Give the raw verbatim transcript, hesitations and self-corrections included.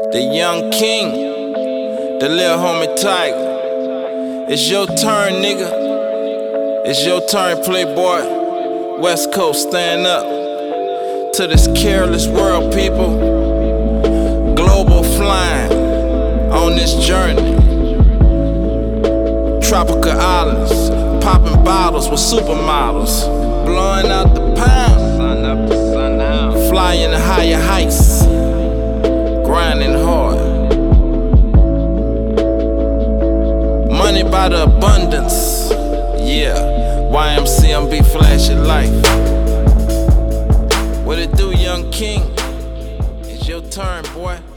The young king, the little homie Tiger. It's your turn, nigga. It's your turn, playboy. West Coast, stand up to this careless world, people. Global flying on this journey. Tropical islands, popping bottles with supermodels, blowing out the pound, sun up to sundown, flying to higher heights, grinding hard. Money by the abundance, yeah. Y M C M B flashing life. What it do, young king? It's your turn, boy.